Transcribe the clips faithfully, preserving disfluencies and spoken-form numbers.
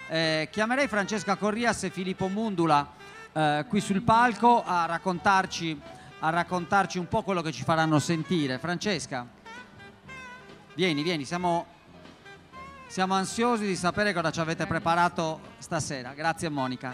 Eh, chiamerei Francesca Corrias e Filippo Mundula eh, qui sul palco a raccontarci, a raccontarci un po' quello che ci faranno sentire. Francesca, vieni, vieni, siamo, siamo ansiosi di sapere cosa ci avete preparato stasera. Grazie Monica.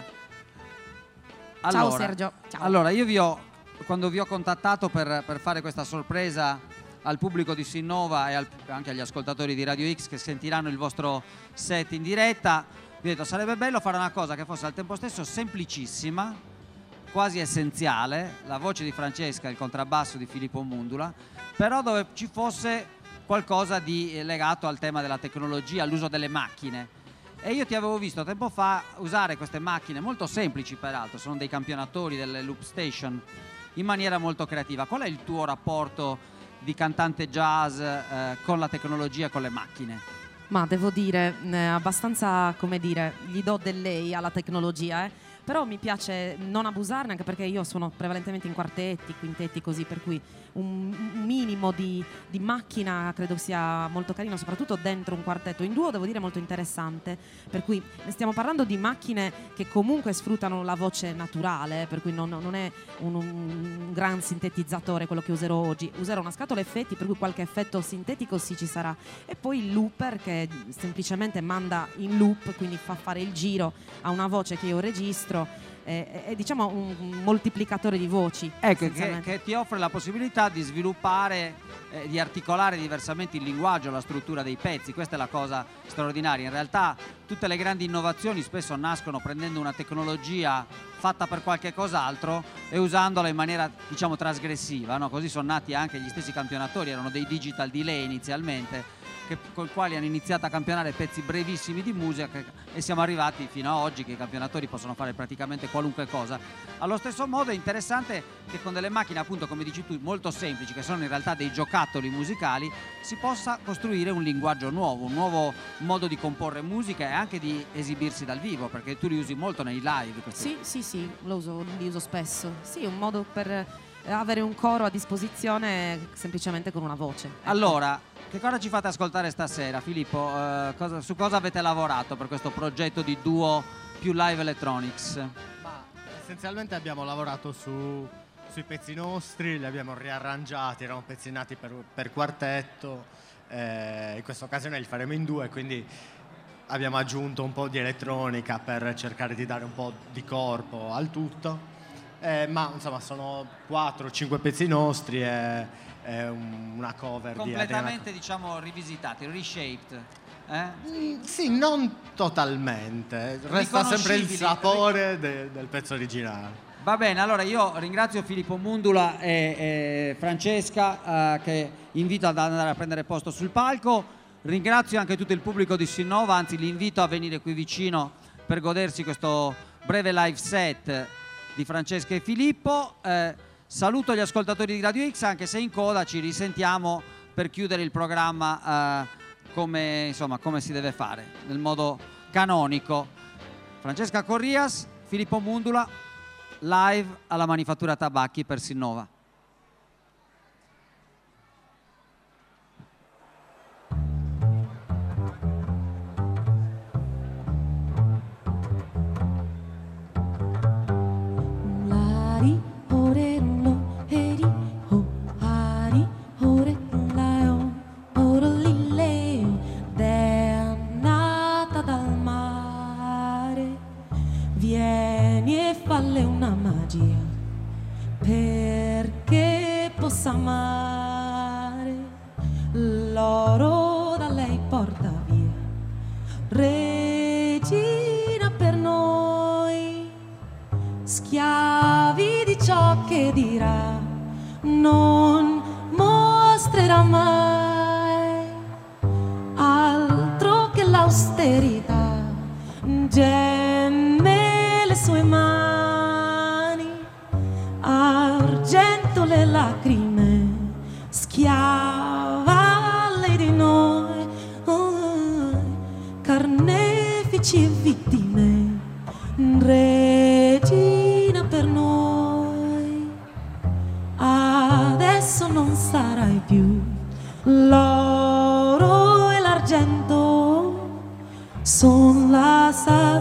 Allora, ciao Sergio. Ciao. Allora, io vi ho, quando vi ho contattato per, per fare questa sorpresa al pubblico di Sinnova e al, anche agli ascoltatori di Radio X che sentiranno il vostro set in diretta, vi ho detto sarebbe bello fare una cosa che fosse al tempo stesso semplicissima, quasi essenziale, la voce di Francesca e il contrabbasso di Filippo Mundula, però dove ci fosse qualcosa di legato al tema della tecnologia, all'uso delle macchine. E io ti avevo visto tempo fa usare queste macchine molto semplici, peraltro sono dei campionatori delle Loop Station, in maniera molto creativa. Qual è il tuo rapporto di cantante jazz eh, con la tecnologia e con le macchine? Ma devo dire, eh, abbastanza, come dire, gli do del lei alla tecnologia, eh. Però mi piace non abusarne, anche perché io suono prevalentemente in quartetti, quintetti, così, per cui un, un minimo di, di macchina credo sia molto carino, soprattutto dentro un quartetto. In duo devo dire molto interessante, per cui stiamo parlando di macchine che comunque sfruttano la voce naturale, per cui non, non è un, un gran sintetizzatore quello che userò oggi. Userò una scatola effetti, per cui qualche effetto sintetico sì ci sarà, e poi il looper che semplicemente manda in loop, quindi fa fare il giro a una voce che io registro. È, è diciamo un, un moltiplicatore di voci, ecco, che, che ti offre la possibilità di sviluppare, eh, di articolare diversamente il linguaggio, la struttura dei pezzi. Questa è la cosa straordinaria. In realtà tutte le grandi innovazioni spesso nascono prendendo una tecnologia fatta per qualche cos'altro e usandola in maniera, diciamo, trasgressiva, no? Così sono nati anche gli stessi campionatori, erano dei digital delay inizialmente, che, con i quali hanno iniziato a campionare pezzi brevissimi di musica, che, e siamo arrivati fino a oggi che i campionatori possono fare praticamente qualunque cosa. Allo stesso modo è interessante che con delle macchine, appunto, come dici tu, molto semplici, che sono in realtà dei giocattoli musicali, si possa costruire un linguaggio nuovo, un nuovo modo di comporre musica e anche di esibirsi dal vivo, perché tu li usi molto nei live. Sì, sì, sì, lo uso, li uso spesso. Sì, è un modo per avere un coro a disposizione semplicemente con una voce. Ecco. Allora, che cosa ci fate ascoltare stasera? Filippo, eh, cosa, su cosa avete lavorato per questo progetto di duo più live electronics? Ma essenzialmente abbiamo lavorato su, sui pezzi nostri, li abbiamo riarrangiati, erano pezzi nati per, per quartetto, eh, in questa occasione li faremo in due, quindi abbiamo aggiunto un po' di elettronica per cercare di dare un po' di corpo al tutto. Eh, ma insomma sono quattro cinque pezzi nostri e, e una cover completamente, di diciamo, rivisitati, reshaped. Eh? Mm, sì, non totalmente, resta sempre il sapore de, del pezzo originale. Va bene, allora io ringrazio Filippo Mundula e, e Francesca, eh, che invito ad andare a prendere posto sul palco. Ringrazio anche tutto il pubblico di Sinnova, anzi li invito a venire qui vicino per godersi questo breve live set di Francesca e Filippo. Eh, saluto gli ascoltatori di Radio X, anche se in coda ci risentiamo per chiudere il programma eh, come, insomma, come si deve fare, nel modo canonico. Francesca Corrias, Filippo Mundula, live alla Manifattura Tabacchi per Sinnova. Falle una magia perché possa amare, l'oro da lei porta via, regina per noi, schiavi di ciò che dirà, non mostrerà mai altro che l'austerità, gemme le sue mani, argento le lacrime, schiava lei di noi, oh, carnefici e vittime, regina per noi. Adesso non sarai più l'oro e l'argento, son la salvezza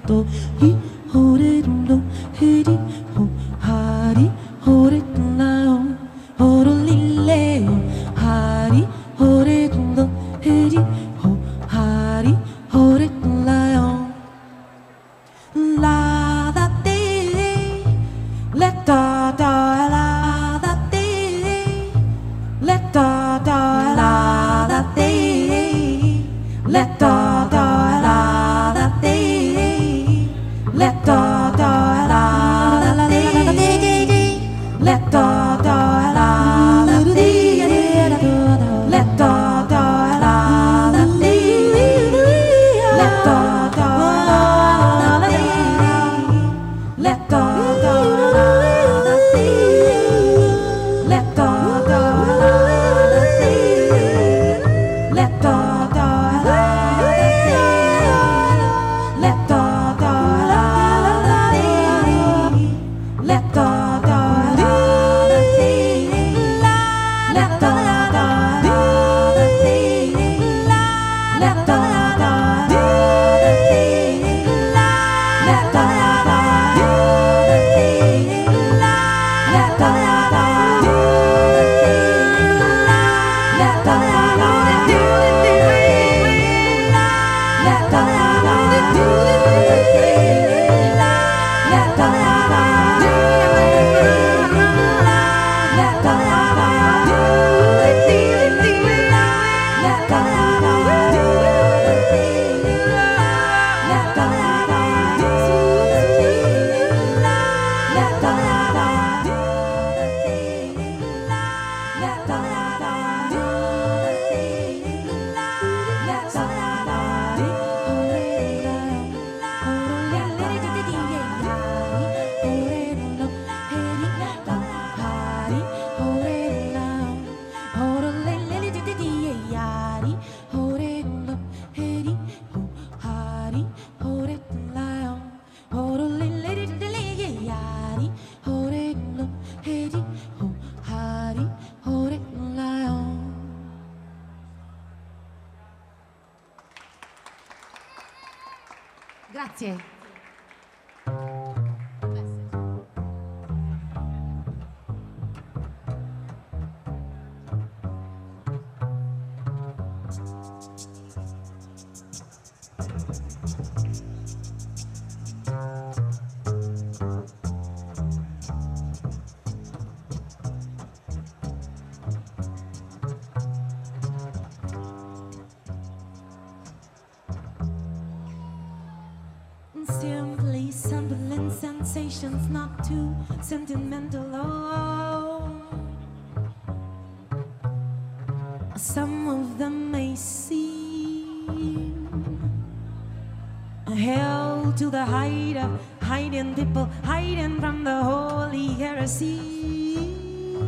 to hi hore do heri ho hari hore la oro lille hari hore do heri ho hari hore la la da te let da da la da te let da da la da te let da da la da te let da da la da te let da da la da te let da da la da te let da da la da te let da da la da te let da da la da te let da da la da te let da da la da te let da da la da te let da da la da te let da da la da te let da da la let da Grazie. Simply sampling sensations, not too sentimental. Oh, some of them may seem held to the height of hiding people, hiding from the holy heresy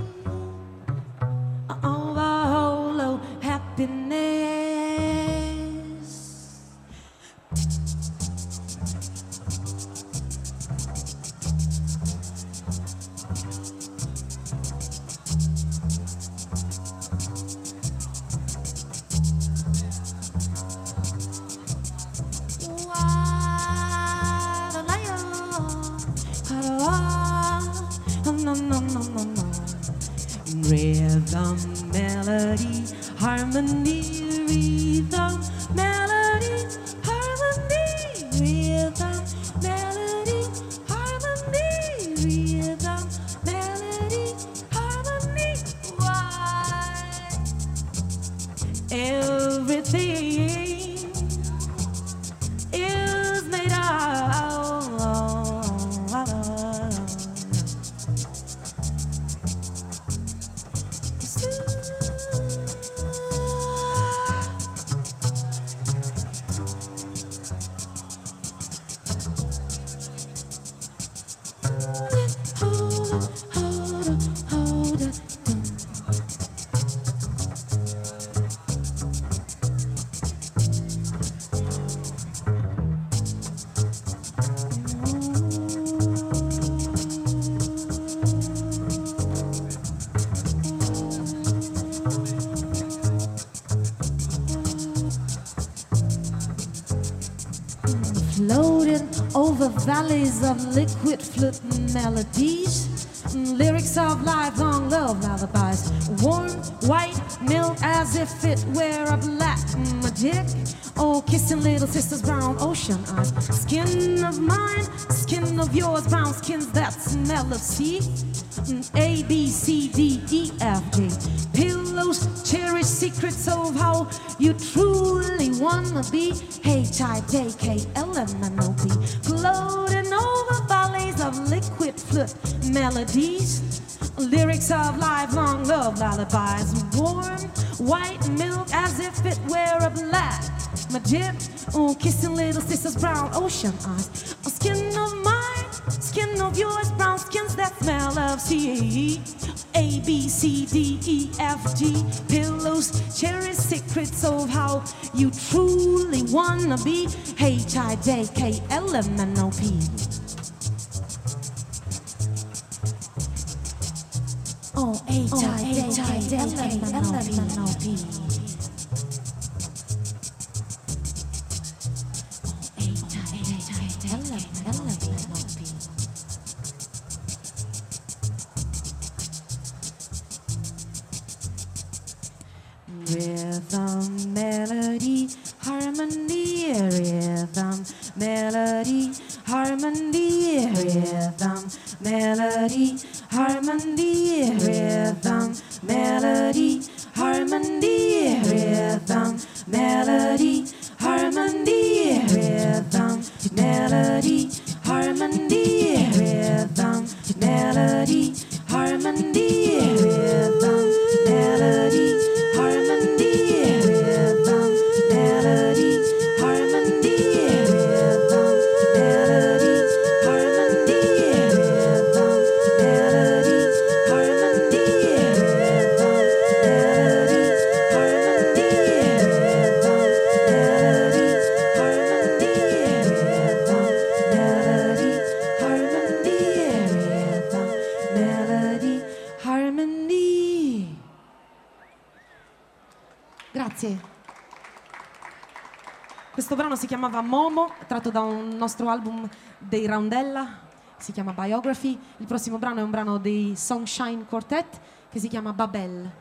of a hollow happiness. No, no, no, no, no. Rhythm, melody, harmony, rhythm, melody, harmony, rhythm, melody, harmony, rhythm, melody, harmony. Why? Everything is made of. floating over valleys of liquid flute melodies, lyrics of lifelong love lullabies, warm white milk as if it were a black magic. Oh, kissing little sisters, brown ocean eyes, skin of mine, skin of yours, brown skins that smell of sea. A, B, C, D, E, F, G. Pillows, cherish secrets of how you truly wanna be. H, I, J, K, L, M, N, O, P. Floating over valleys of liquid flute melodies, lyrics of lifelong love lullabies, warm white milk as if it were a black magic. Oh, kissing little sisters, brown ocean eyes, a skin of mine, skin of yours, brown skins that smell of sea. A, B, C, D, E, F, G. Pillows, cherish secrets of how you truly wanna be. H, I, J, K, L, M, N, O, P. Oh, H, I, J, K, L, M, N, O, P. Rhythm, melody, harmony, rhythm, melody, harmony, rhythm, melody, harmony, rhythm, melody, harmony, rhythm, melody, harmony, rhythm, melody, harmony, rhythm, melody, harmony, rhythm, melody. Grazie. Questo brano si chiamava Momo, tratto da un nostro album dei Roundella, si chiama Biography. Il prossimo brano è un brano dei Sunshine Quartet che si chiama Babel.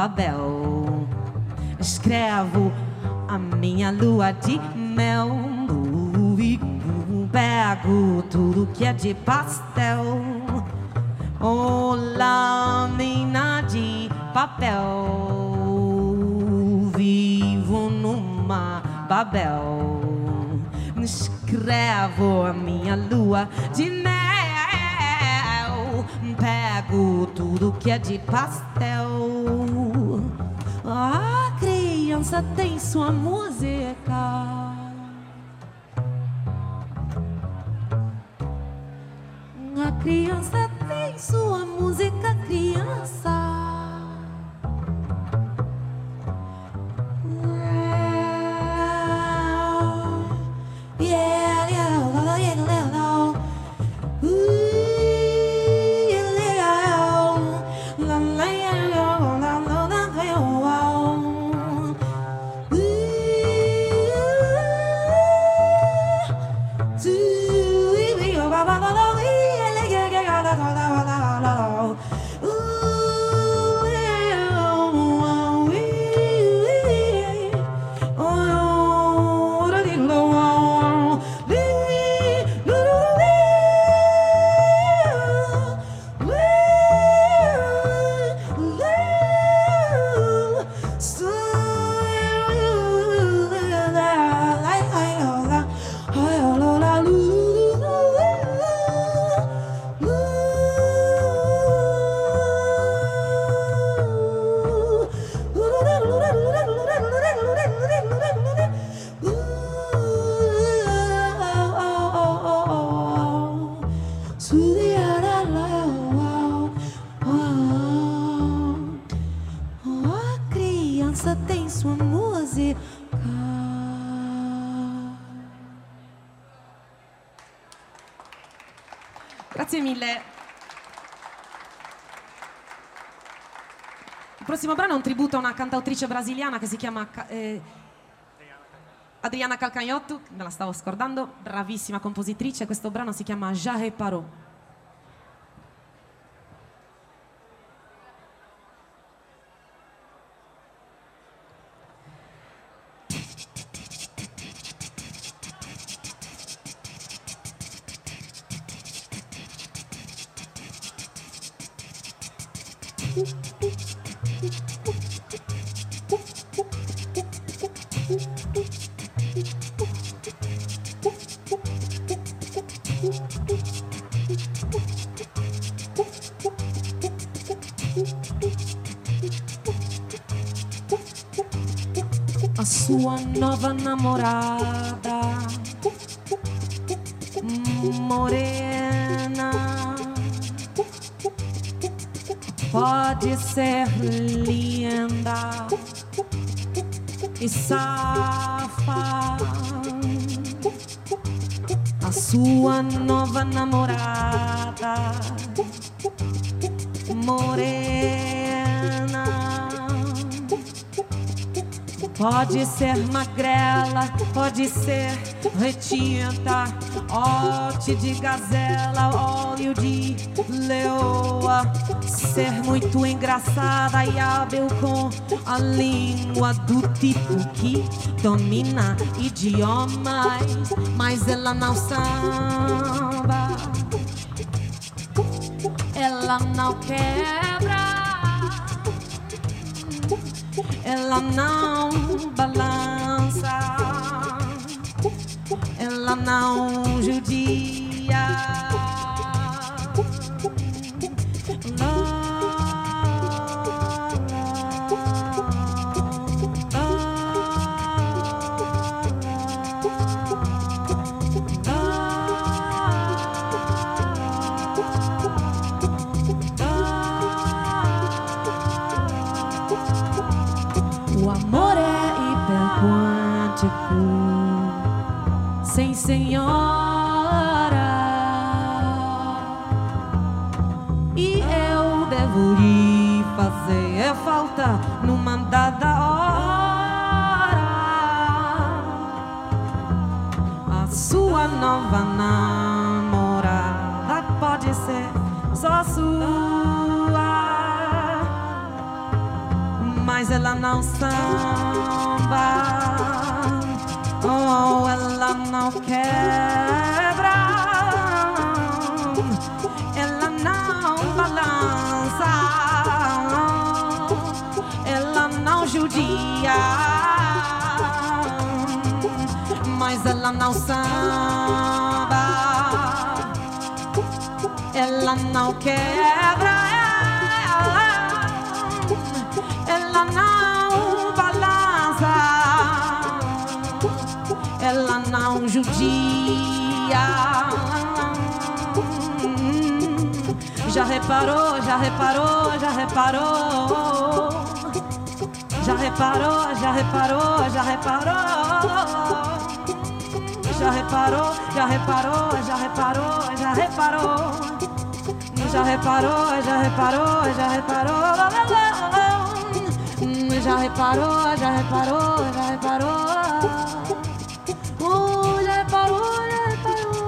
Babel. Escrevo a minha lua de mel e pego tudo que é de pastel. Oh, lâmina de papel, vivo numa Babel. Escrevo a minha lua de mel, pego tudo que é de pastel. A criança tem sua música. A criança tem sua música, criança. Yeah, yeah, yeah, yeah, yeah. Ooh, yeah, yeah. La, la, yeah, yeah, la, la, la, yeah, wow. Ooh, ooh, yeah, ba, ba, ba, ba. Tem sua música. Grazie mille. Il prossimo brano è un tributo a una cantautrice brasiliana che si chiama eh, Adriana Calcanhoto, me la stavo scordando, bravissima compositrice. Questo brano si chiama Já Reparou. A sua nova namorada, morena, pode ser linda e safa. A sua nova namorada, morena, pode ser magrela, pode ser retinta, óte de gazela, óleo de leoa, ser muito engraçada e hábil com a língua do tipo que domina idiomas, mas ela não samba, ela não quebra, ela não balança, ela não judia. O amor é hiperquântico, sem senhora, e eu devo lhe fazer falta numa dada hora. A sua nova namorada pode ser só sua, mas ela não samba. Oh, ela não quebra, ela não balança, ela não judia, mas ela não samba, ela não quebra, ela não balança, ela não judia. Já reparou, já reparou, já reparou, já reparou, já reparou, já reparou, já reparou, já reparou, já reparou, já reparou, já reparou, já reparou, já reparou, já reparou, já reparou, já reparou. Oh, já reparou, já reparou,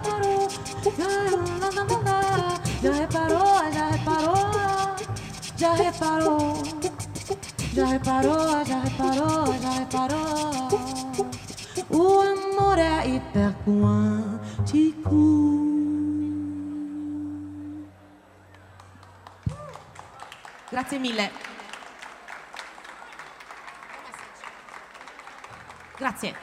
já reparou, já reparou, já reparou, já reparou, já reparou, já reparou. O amor é hiperquântico. Grazie mille. Grazie.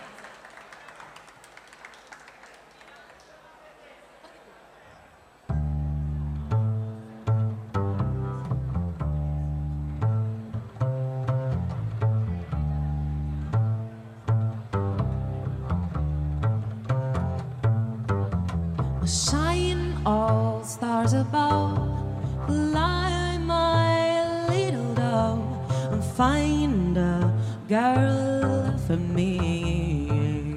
Shine all stars above, fly my little dove, and find a girl for me.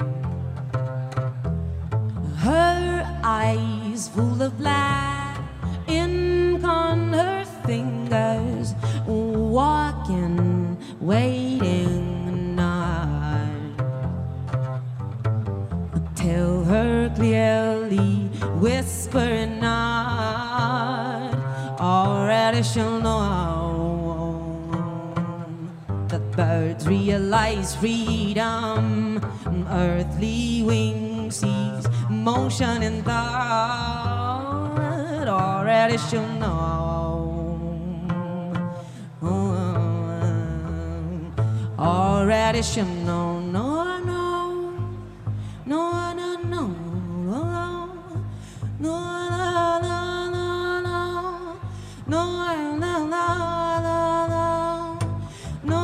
Her eyes full of black, ink on her fingers, walking, waiting night. Tell her clearly, whisper not, already she'll know that birds realize freedom, earthly wings sees motion and thought, already she'll know, already she'll know, no, no, no, no, no. No, no, no, no, no, no, no, no, no,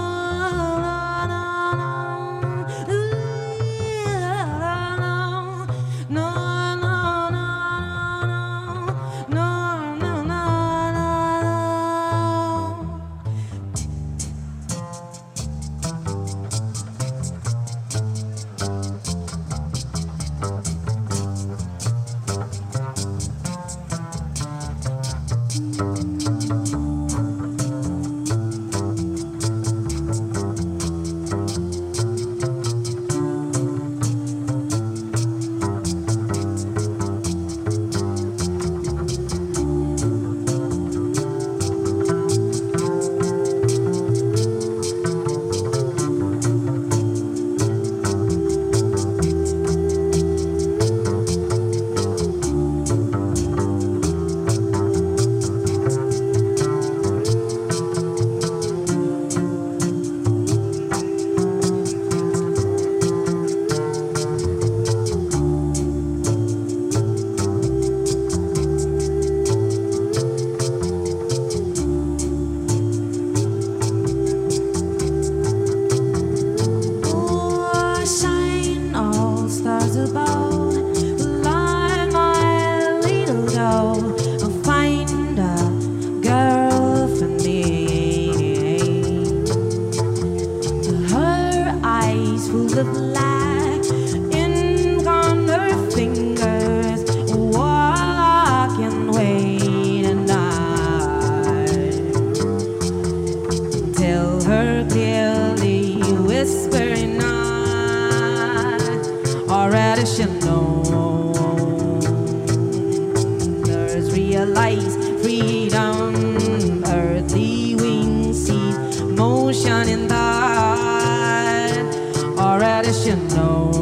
shining light. Already you know.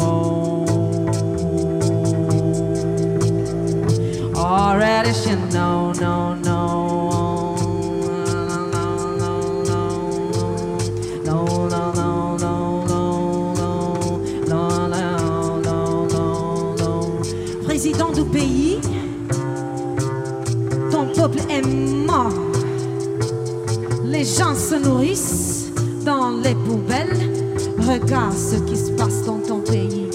Already you know, no, no. Président du pays, ton peuple est mort. Les gens se nourrissent dans les poubelles. Regarde ce qui se passe dans ton pays.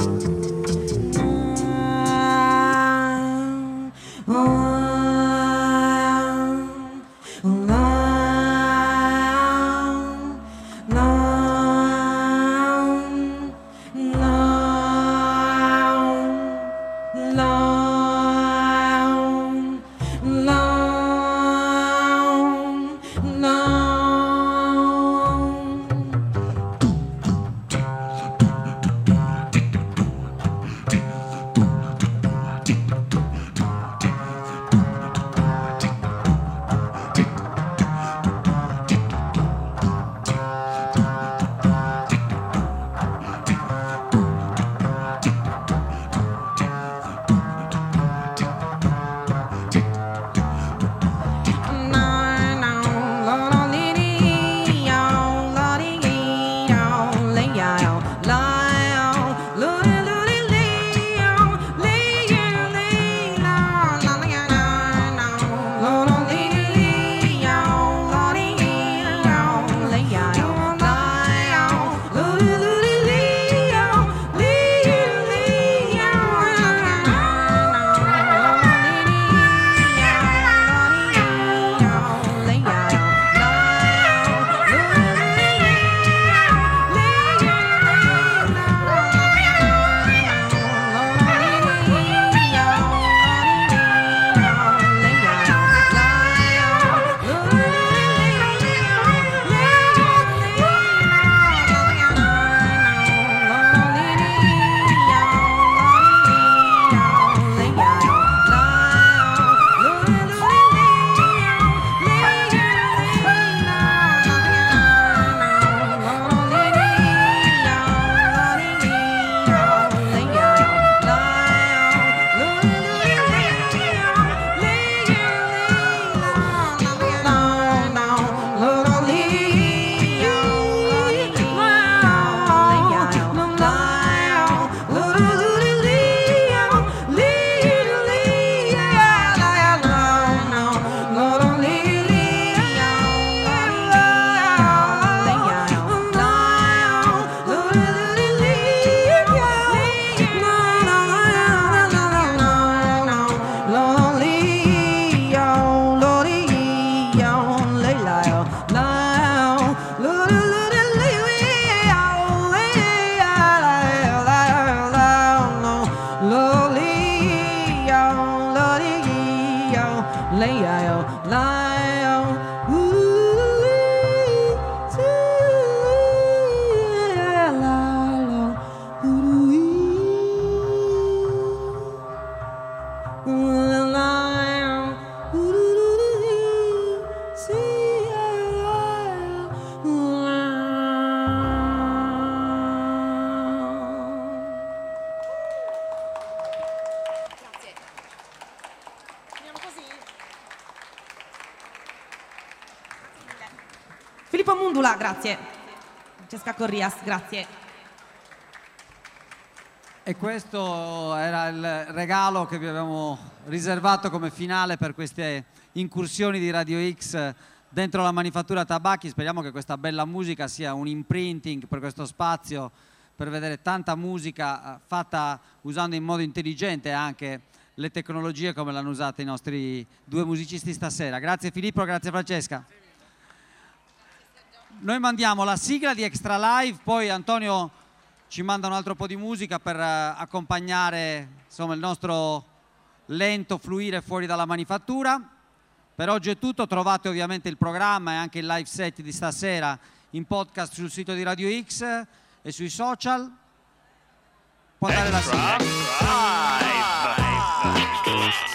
Filippo Mundula, grazie. Francesca Corrias, grazie. E questo era il regalo che vi avevamo riservato come finale per queste incursioni di Radio X dentro la manifattura tabacchi. Speriamo che questa bella musica sia un imprinting per questo spazio, per vedere tanta musica fatta usando in modo intelligente anche le tecnologie come l'hanno usata i nostri due musicisti stasera. Grazie Filippo, grazie Francesca. Noi mandiamo la sigla di Extra Live, poi Antonio ci manda un altro po' di musica per uh, accompagnare insomma, il nostro lento fluire fuori dalla manifattura. Per oggi è tutto, trovate ovviamente il programma e anche il live set di stasera in podcast sul sito di Radio X e sui social. Può dare la sigla.